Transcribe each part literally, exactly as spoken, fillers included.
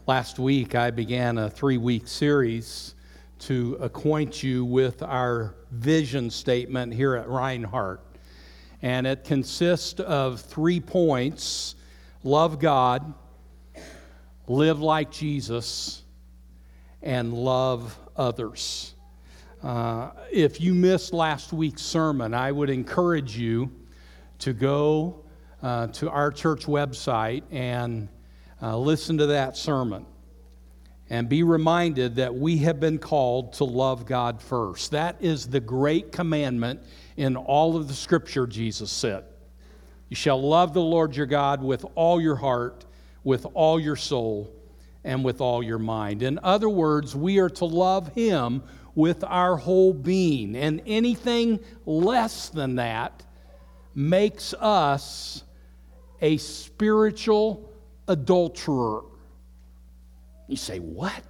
Last week, I began a three-week series to acquaint you with our vision statement here at Reinhardt. And it consists of three points: love God, live like Jesus, and love others. Uh, if you missed last week's sermon, I would encourage you to go uh, to our church website and uh, listen to that sermon. And be reminded that we have been called to love God first. That is the great commandment in all of the Scripture, Jesus said. You shall love the Lord your God with all your heart, with all your soul, and with all your mind. In other words, we are to love Him with our whole being. And anything less than that makes us a spiritual adulterer. You say, what?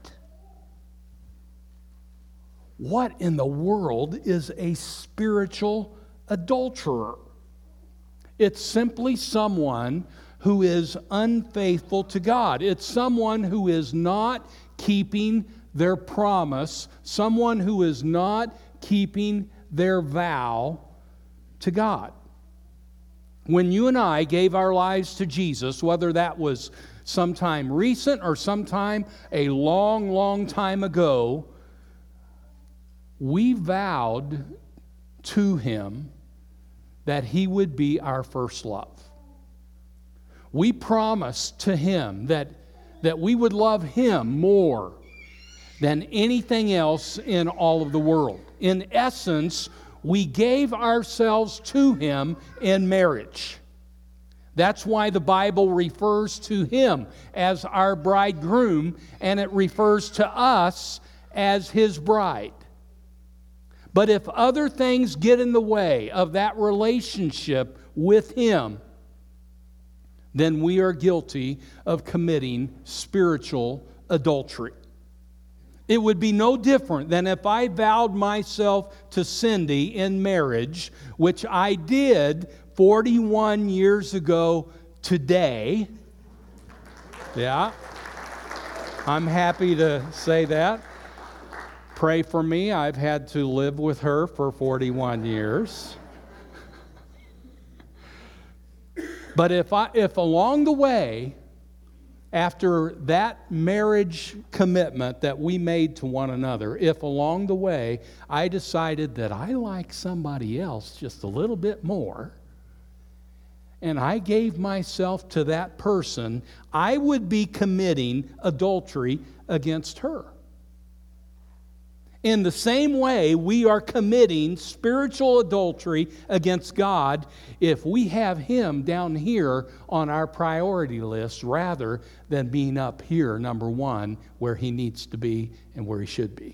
What in the world is a spiritual adulterer? It's simply someone who is unfaithful to God. It's someone who is not keeping their promise, someone who is not keeping their vow to God. When you and I gave our lives to Jesus, whether that was sometime recent or sometime a long, long time ago, we vowed to Him that He would be our first love. We promised to Him that, that we would love Him more than anything else in all of the world. In essence, we gave ourselves to Him in marriage. That's why the Bible refers to Him as our bridegroom, and it refers to us as His bride. But if other things get in the way of that relationship with Him, then we are guilty of committing spiritual adultery. It would be no different than if I vowed myself to Cindy in marriage, which I did forty-one years ago today. Yeah, I'm happy to say that. Pray for me. I've had to live with her for forty-one years. But if I, if along the way, after that marriage commitment that we made to one another, if along the way I decided that I like somebody else just a little bit more, and I gave myself to that person, I would be committing adultery against her. In the same way, we are committing spiritual adultery against God if we have Him down here on our priority list rather than being up here, number one, where He needs to be and where He should be.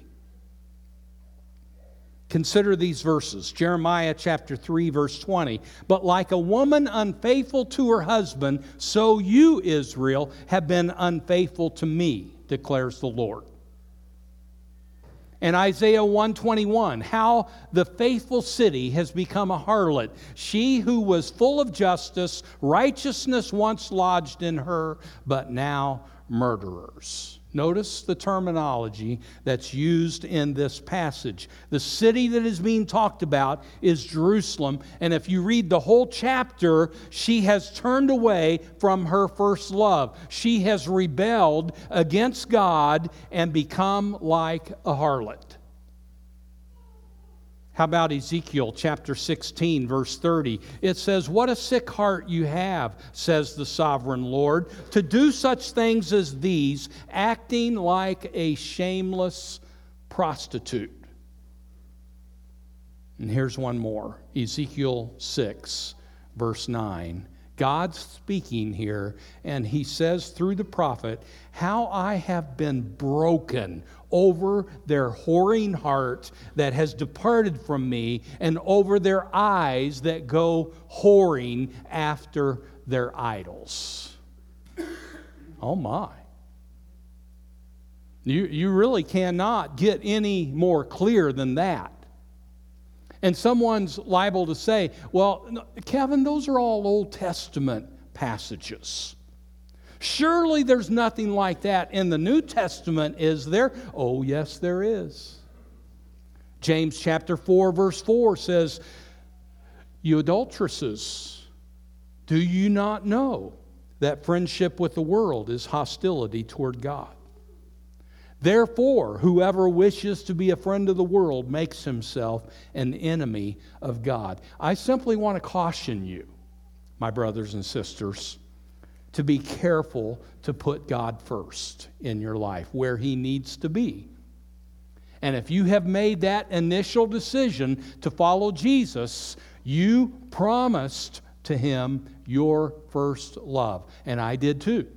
Consider these verses. Jeremiah chapter three, verse twenty. But like a woman unfaithful to her husband, so you, Israel, have been unfaithful to me, declares the Lord. And Isaiah one twenty-one, how the faithful city has become a harlot. She who was full of justice, righteousness once lodged in her, but now murderers. Notice the terminology that's used in this passage. The city that is being talked about is Jerusalem. And if you read the whole chapter, she has turned away from her first love. She has rebelled against God and become like a harlot. How about Ezekiel chapter sixteen, verse thirty? It says, "What a sick heart you have, says the sovereign Lord, to do such things as these, acting like a shameless prostitute." And here's one more. Ezekiel six, verse nine. God's speaking here, and He says through the prophet, "How I have been broken over their whoring heart that has departed from me, and over their eyes that go whoring after their idols." Oh my. You, you really cannot get any more clear than that. And someone's liable to say, well, Kevin, those are all Old Testament passages. Surely there's nothing like that in the New Testament, is there? Oh, yes, there is. James chapter four, verse four says, "You adulteresses, do you not know that friendship with the world is hostility toward God? Therefore, whoever wishes to be a friend of the world makes himself an enemy of God." I simply want to caution you, my brothers and sisters, to be careful to put God first in your life, where He needs to be. And if you have made that initial decision to follow Jesus, you promised to Him your first love. And I did too.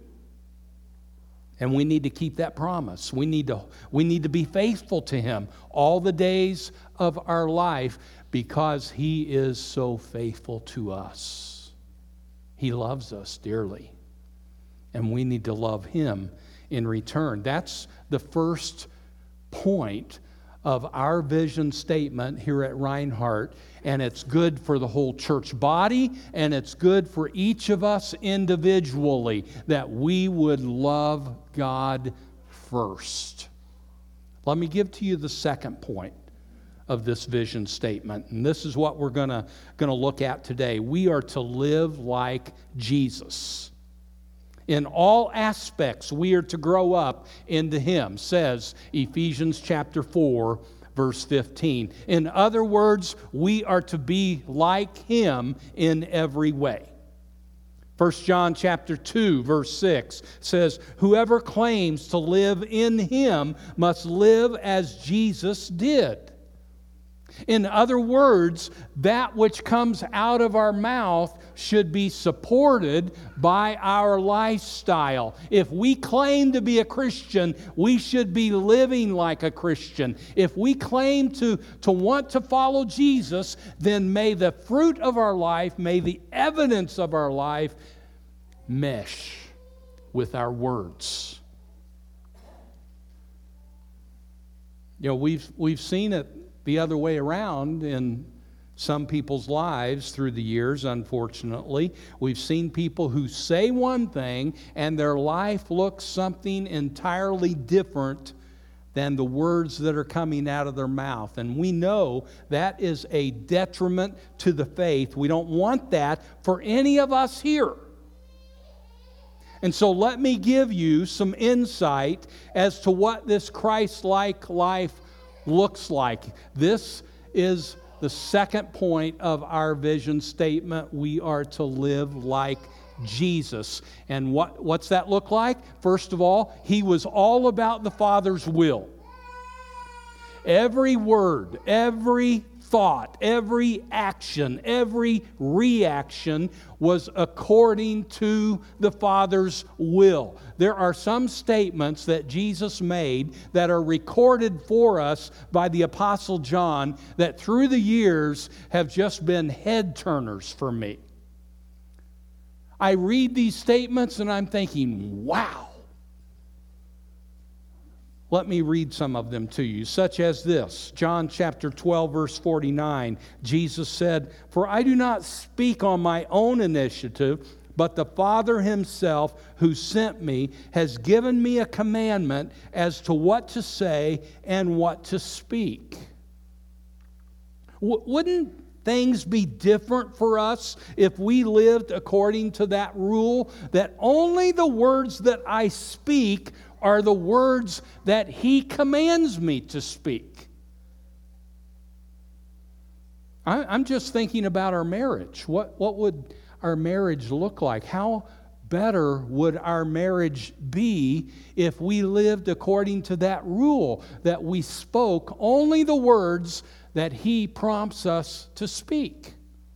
And we need to keep that promise. We need to, we need to be faithful to Him all the days of our life, because He is so faithful to us. He loves us dearly. And we need to love Him in return. That's the first point of our vision statement here at Reinhardt. And it's good for the whole church body, and it's good for each of us individually, that we would love God first. Let me give to you the second point of this vision statement. And this is what we're going to going to look at today. We are to live like Jesus. In all aspects, we are to grow up into Him, says Ephesians chapter four, verse fifteen. In other words, we are to be like Him in every way. First John chapter two, verse six says, "Whoever claims to live in Him must live as Jesus did." In other words, that which comes out of our mouth should be supported by our lifestyle. If we claim to be a Christian, we should be living like a Christian. If we claim to, to want to follow Jesus, then may the fruit of our life, may the evidence of our life mesh with our words. You know, we've we've seen it the other way around in some people's lives through the years, unfortunately. We've seen people who say one thing and their life looks something entirely different than the words that are coming out of their mouth. And we know that is a detriment to the faith. We don't want that for any of us here. And so let me give you some insight as to what this Christ-like life looks like. This is the second point of our vision statement. We are to live like Jesus. And what, what's that look like? First of all, He was all about the Father's will. Every word, every thought, every action, every reaction was according to the Father's will. There are some statements that Jesus made that are recorded for us by the Apostle John that through the years have just been head turners for me. I read these statements and I'm thinking, wow. Let me read some of them to you, such as this. John chapter twelve, verse forty-nine. Jesus said, "For I do not speak on my own initiative, but the Father Himself who sent me has given me a commandment as to what to say and what to speak." W- wouldn't things be different for us if we lived according to that rule, that only the words that I speak are the words that He commands me to speak? I, I'm just thinking about our marriage. What, what would our marriage look like? How better would our marriage be if we lived according to that rule, that we spoke only the words that He prompts us to speak?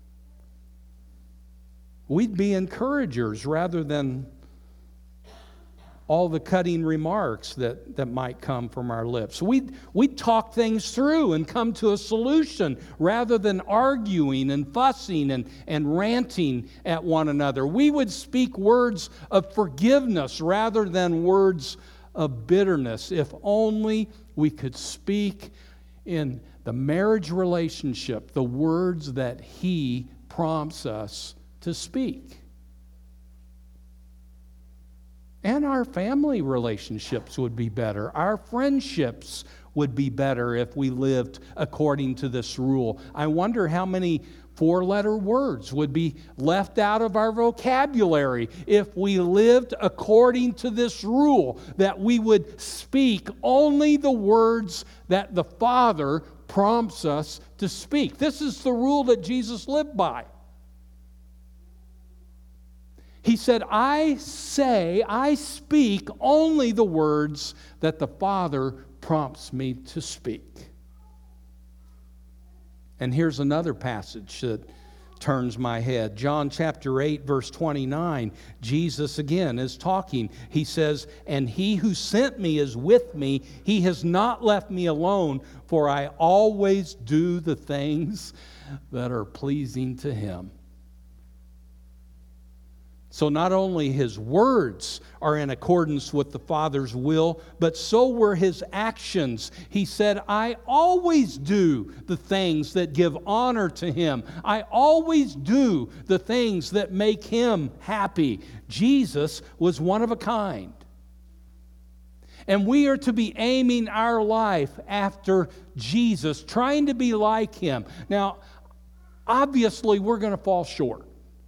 We'd be encouragers rather than all the cutting remarks that, that might come from our lips. We'd, we'd talk things through and come to a solution rather than arguing and fussing and, and ranting at one another. We would speak words of forgiveness rather than words of bitterness. If only we could speak in the marriage relationship the words that He prompts us to speak. And our family relationships would be better. Our friendships would be better if we lived according to this rule. I wonder how many four-letter words would be left out of our vocabulary if we lived according to this rule, that we would speak only the words that the Father prompts us to speak. This is the rule that Jesus lived by. He said, I say, I speak only the words that the Father prompts me to speak. And here's another passage that turns my head. John chapter eight, verse twenty-nine. Jesus again is talking. He says, and he who sent me is with me. He has not left me alone, for I always do the things that are pleasing to him. So not only his words are in accordance with the Father's will, but so were his actions. He said, I always do the things that give honor to him. I always do the things that make him happy. Jesus was one of a kind. And we are to be aiming our life after Jesus, trying to be like him. Now, obviously, we're going to fall short.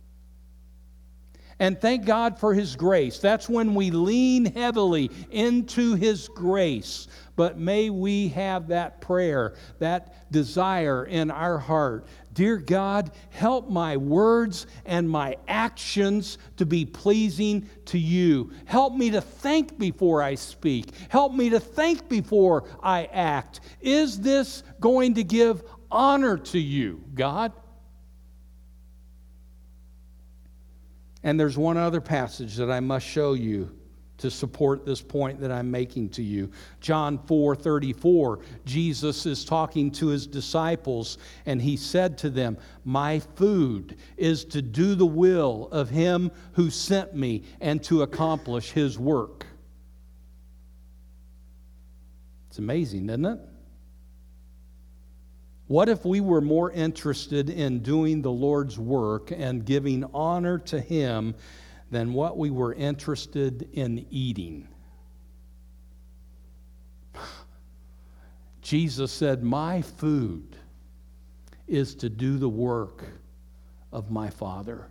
And thank God for his grace. That's when we lean heavily into his grace. But may we have that prayer, that desire in our heart. Dear God, help my words and my actions to be pleasing to you. Help me to think before I speak. Help me to think before I act. Is this going to give honor to you, God? And there's one other passage that I must show you to support this point that I'm making to you. John four thirty-four, Jesus is talking to his disciples, and he said to them, my food is to do the will of him who sent me and to accomplish his work. It's amazing, isn't it? What if we were more interested in doing the Lord's work and giving honor to him than what we were interested in eating? Jesus said, my food is to do the work of my Father.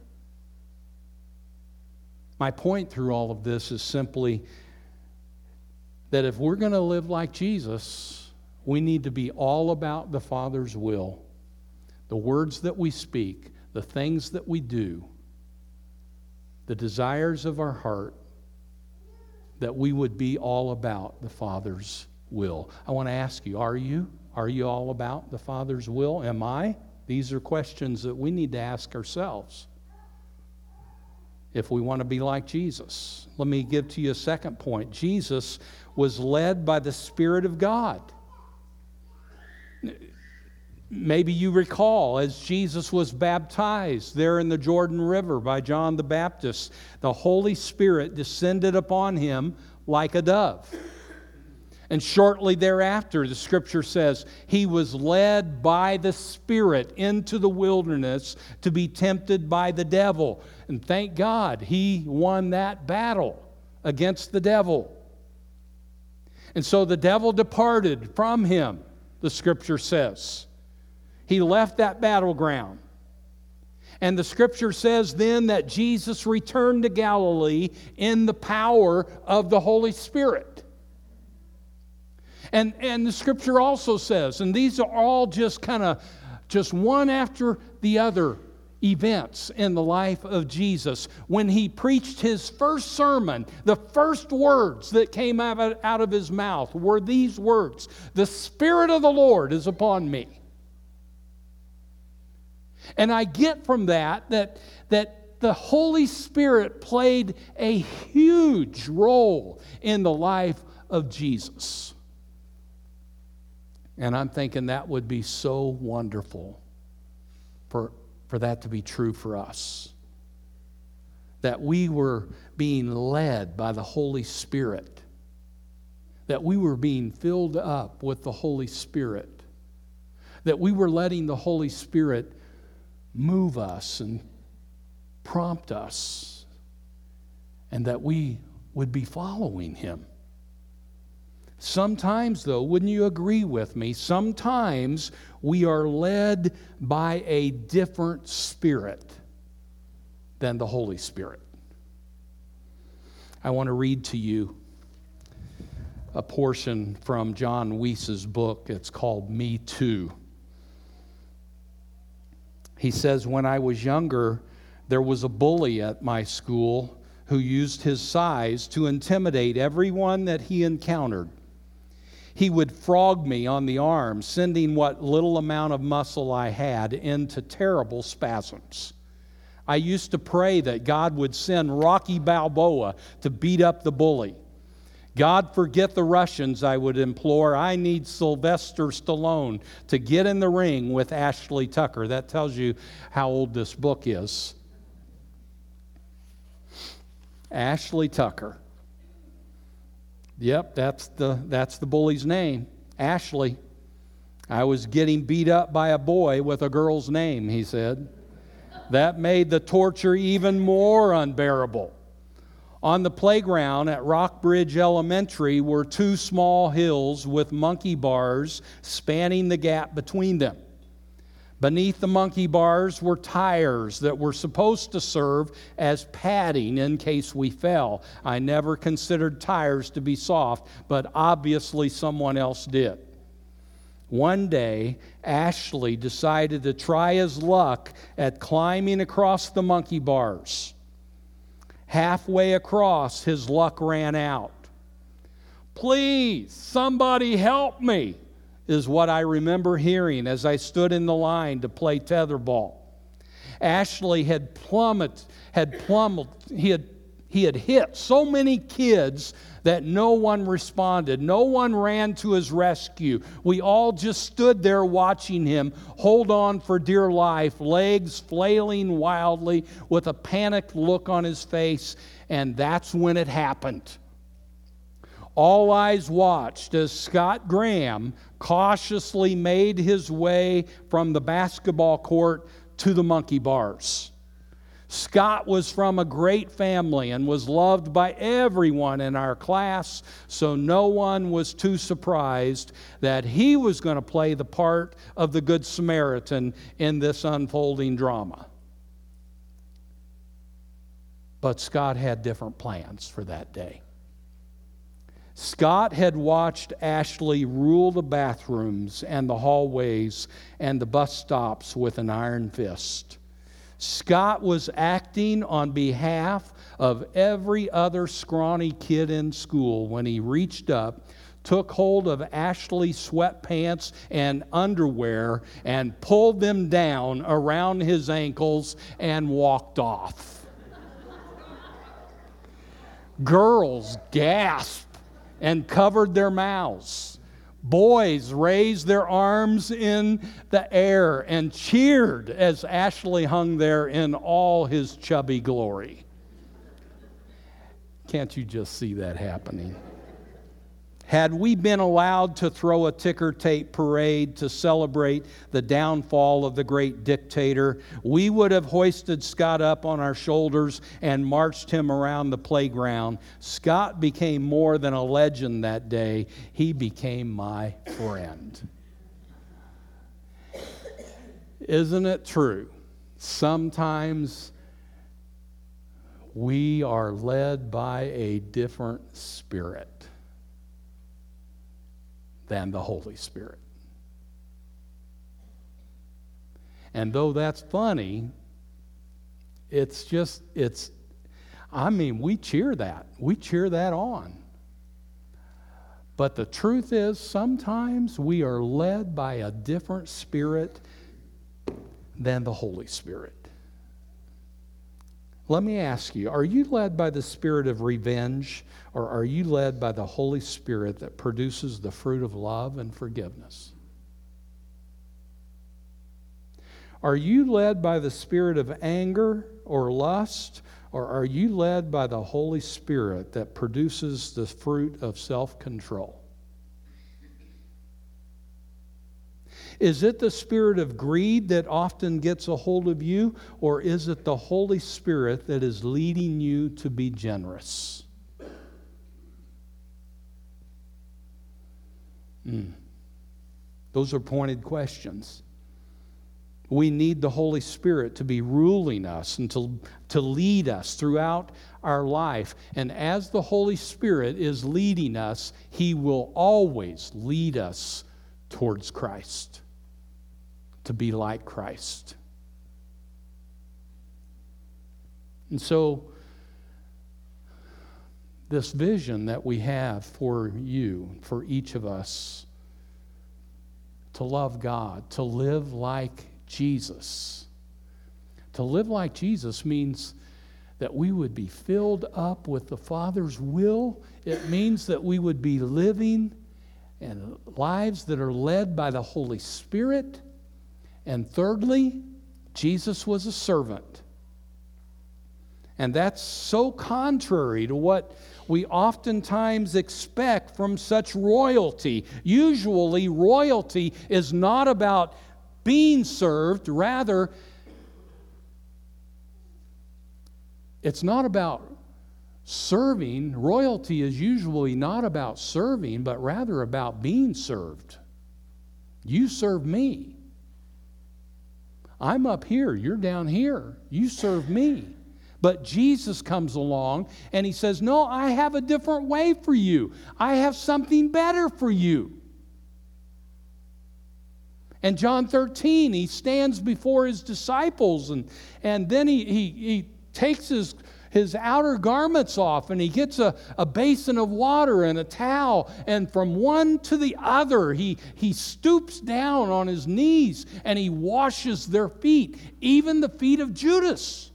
My point through all of this is simply that if we're going to live like Jesus, we need to be all about the Father's will. The words that we speak, the things that we do, the desires of our heart, that we would be all about the Father's will. I want to ask you, are you? Are you all about the Father's will? Am I? These are questions that we need to ask ourselves if we want to be like Jesus. Let me give to you a second point. Jesus was led by the Spirit of God. Maybe you recall as Jesus was baptized there in the Jordan River by John the Baptist, the Holy Spirit descended upon him like a dove. And shortly thereafter, the Scripture says, he was led by the Spirit into the wilderness to be tempted by the devil. And thank God, he won that battle against the devil. And so the devil departed from him, the Scripture says. He left that battleground. And the Scripture says then that Jesus returned to Galilee in the power of the Holy Spirit. And, and the Scripture also says, and these are all just kind of just one after the other events in the life of Jesus. When he preached his first sermon, the first words that came out, out of his mouth were these words, the Spirit of the Lord is upon me. And I get from that that, that the Holy Spirit played a huge role in the life of Jesus. And I'm thinking that would be so wonderful for, for that to be true for us. That we were being led by the Holy Spirit. That we were being filled up with the Holy Spirit. That we were letting the Holy Spirit move us and prompt us, and that we would be following him. Sometimes, though, wouldn't you agree with me? Sometimes we are led by a different spirit than the Holy Spirit. I want to read to you a portion from John Weiss's book. It's called Me Too. He says, when I was younger, there was a bully at my school who used his size to intimidate everyone that he encountered. He would frog me on the arm, sending what little amount of muscle I had into terrible spasms. I used to pray that God would send Rocky Balboa to beat up the bully. God, forget the Russians, I would implore. I need Sylvester Stallone to get in the ring with Ashley Tucker. That tells you how old this book is. Ashley Tucker. Yep, that's the that's the bully's name, Ashley. I was getting beat up by a boy with a girl's name, he said. That made the torture even more unbearable. On the playground at Rockbridge Elementary were two small hills with monkey bars spanning the gap between them. Beneath the monkey bars were tires that were supposed to serve as padding in case we fell. I never considered tires to be soft, but obviously someone else did. One day, Ashley decided to try his luck at climbing across the monkey bars. Halfway across, his luck ran out. "Please, somebody help me," is what I remember hearing as I stood in the line to play tetherball. Ashley had plummeted, had plummeted, he had, he had hit so many kids that no one responded. No one ran to his rescue. We all just stood there watching him hold on for dear life, legs flailing wildly with a panicked look on his face, and that's when it happened. All eyes watched as Scott Graham cautiously made his way from the basketball court to the monkey bars. Scott was from a great family and was loved by everyone in our class, so no one was too surprised that he was going to play the part of the Good Samaritan in this unfolding drama. But Scott had different plans for that day. Scott had watched Ashley rule the bathrooms and the hallways and the bus stops with an iron fist. Scott was acting on behalf of every other scrawny kid in school when he reached up, took hold of Ashley's sweatpants and underwear and pulled them down around his ankles and walked off. Girls gasped and covered their mouths. Boys raised their arms in the air and cheered as Ashley hung there in all his chubby glory. Can't you just see that happening? Had we been allowed to throw a ticker tape parade to celebrate the downfall of the great dictator, we would have hoisted Scott up on our shoulders and marched him around the playground. Scott became more than a legend that day. He became my friend. Isn't it true? Sometimes we are led by a different spirit than the Holy Spirit. And though that's funny, it's just, it's, I mean, we cheer that. We cheer that on. But the truth is, sometimes we are led by a different spirit than the Holy Spirit. Let me ask you, are you led by the spirit of revenge, or are you led by the Holy Spirit that produces the fruit of love and forgiveness? Are you led by the spirit of anger or lust, or are you led by the Holy Spirit that produces the fruit of self-control? Is it the spirit of greed that often gets a hold of you, or is it the Holy Spirit that is leading you to be generous? Mm. Those are pointed questions. We need the Holy Spirit to be ruling us and to, to lead us throughout our life. And as the Holy Spirit is leading us, He will always lead us towards Christ, to be like Christ. And so, this vision that we have for you, for each of us, to love God, to live like Jesus. To live like Jesus means that we would be filled up with the Father's will. It means that we would be living and lives that are led by the Holy Spirit. And thirdly, Jesus was a servant. And that's so contrary to what we oftentimes expect from such royalty. Usually, royalty is not about being served. Rather, it's not about serving. Royalty is usually not about serving, but rather about being served. You serve me. I'm up here, you're down here. You serve me. But Jesus comes along and He says, no, I have a different way for you. I have something better for you. And John thirteen, He stands before His disciples, and, and then he, he, he takes his, his outer garments off, and He gets a, a basin of water and a towel, and from one to the other, he, he stoops down on His knees, and He washes their feet, even the feet of Judas.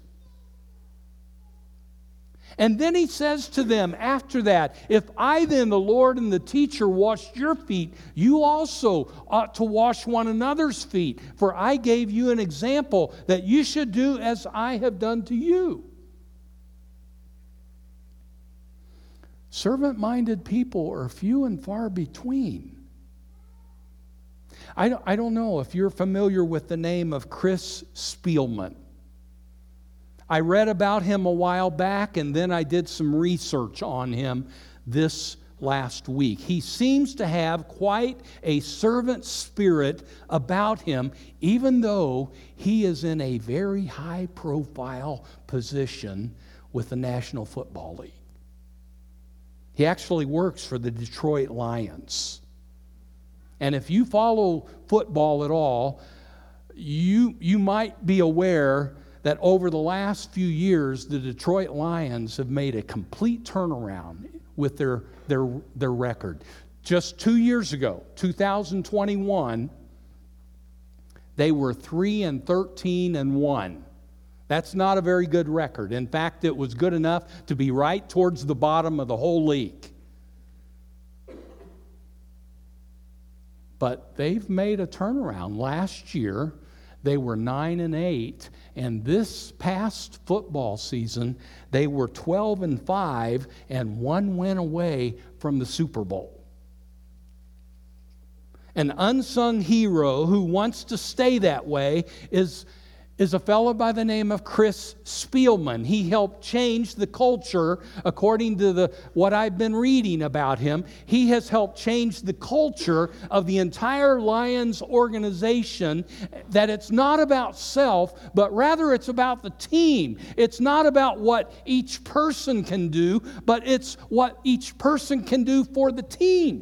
And then He says to them after that, if I then, the Lord and the teacher, washed your feet, you also ought to wash one another's feet. For I gave you an example that you should do as I have done to you. Servant-minded people are few and far between. I don't, I don't know if you're familiar with the name of Chris Spielman. I read about him a while back, and then I did some research on him this last week. He seems to have quite a servant spirit about him, even though he is in a very high-profile position with the National Football League. He actually works for the Detroit Lions. And if you follow football at all, you, you might be aware that over the last few years, the Detroit Lions have made a complete turnaround with their, their, their record. Just two years ago, two thousand twenty-one, they were three and thirteen and one. That's not a very good record. In fact, it was good enough to be right towards the bottom of the whole league. But they've made a turnaround. Last year, they were nine and eight, and this past football season, they were twelve and five, and one win away from the Super Bowl. An unsung hero who wants to stay that way is, is a fellow by the name of Chris Spielman. He helped change the culture, according to the what I've been reading about him. He has helped change the culture of the entire Lions organization, that it's not about self, but rather it's about the team. It's not about what each person can do, but it's what each person can do for the team.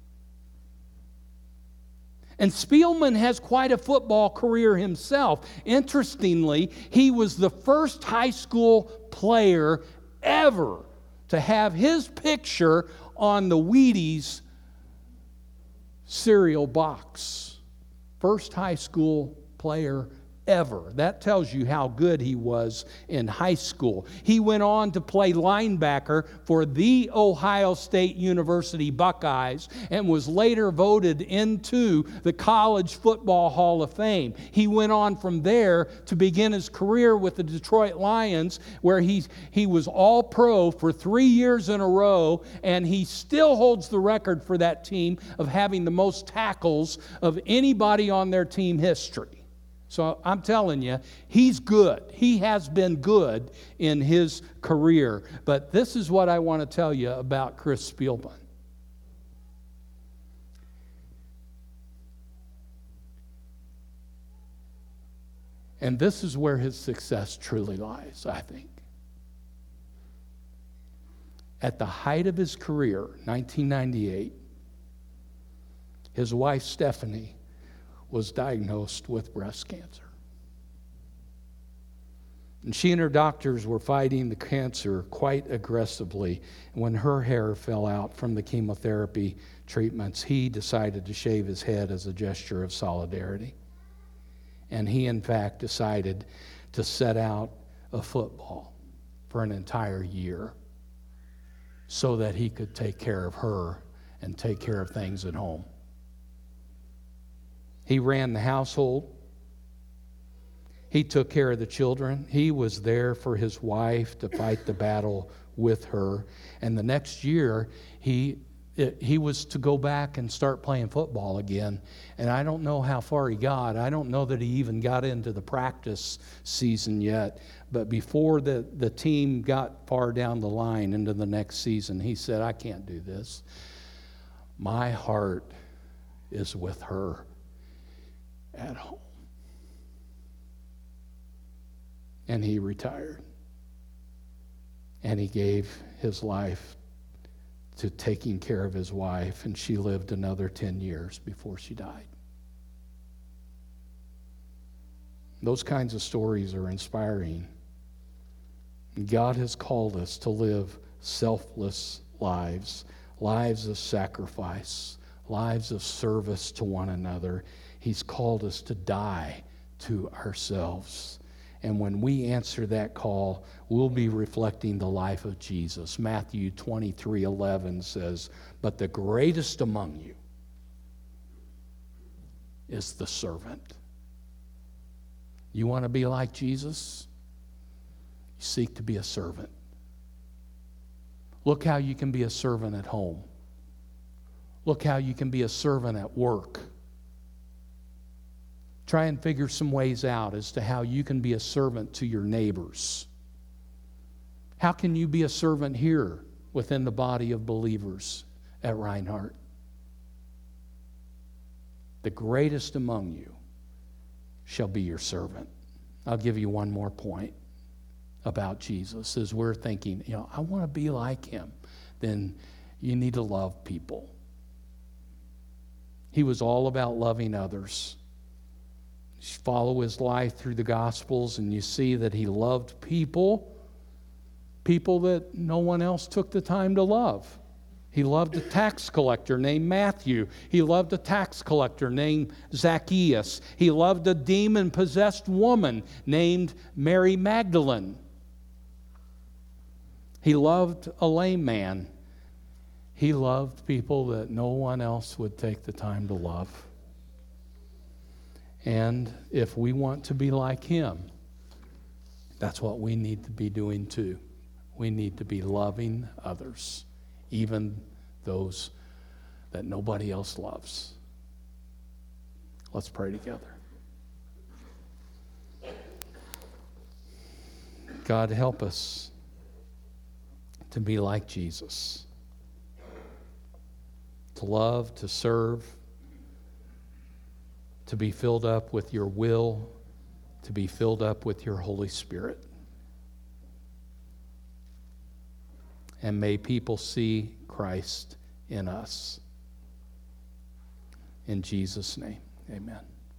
And Spielman has quite a football career himself. Interestingly, he was the first high school player ever to have his picture on the Wheaties cereal box. First high school player ever. That tells you how good he was in high school. He went on to play linebacker for the Ohio State University Buckeyes and was later voted into the College Football Hall of Fame. He went on from there to begin his career with the Detroit Lions, where he, he was all-pro for three years in a row, and he still holds the record for that team of having the most tackles of anybody on their team history. So I'm telling you, he's good. He has been good in his career. But this is what I want to tell you about Chris Spielman. And this is where his success truly lies, I think. At the height of his career, nineteen ninety-eight, his wife Stephanie was diagnosed with breast cancer. And she and her doctors were fighting the cancer quite aggressively. When her hair fell out from the chemotherapy treatments, he decided to shave his head as a gesture of solidarity. And he, in fact, decided to set out a football for an entire year so that he could take care of her and take care of things at home. He ran the household. He took care of the children. He was there for his wife to fight the battle with her. And the next year, he it, he was to go back and start playing football again. And I don't know how far he got. I don't know that he even got into the practice season yet. But before the, the team got far down the line into the next season, he said, I can't do this. My heart is with her at home. And he retired. And he gave his life to taking care of his wife, and she lived another ten years before she died. Those kinds of stories are inspiring. God has called us to live selfless lives, lives of sacrifice, lives of service to one another. He's called us to die to ourselves. And when we answer that call, we'll be reflecting the life of Jesus. Matthew twenty-three eleven says, but the greatest among you is the servant. You want to be like Jesus? You seek to be a servant. Look how you can be a servant at home. Look how you can be a servant at work. Try and figure some ways out as to how you can be a servant to your neighbors. How can you be a servant here within the body of believers at Reinhardt? The greatest among you shall be your servant. I'll give you one more point about Jesus. As we're thinking, you know, I want to be like him, then you need to love people. He was all about loving others. Follow his life through the Gospels, and you see that he loved people, people that no one else took the time to love. He loved a tax collector named Matthew. He loved a tax collector named Zacchaeus. He loved a demon-possessed woman named Mary Magdalene. He loved a lame man. He loved people that no one else would take the time to love. And if we want to be like him, that's what we need to be doing too. We need to be loving others, even those that nobody else loves. Let's pray together. God, help us to be like Jesus, to love, to serve, to be filled up with your will, to be filled up with your Holy Spirit. And may people see Christ in us. In Jesus' name, amen.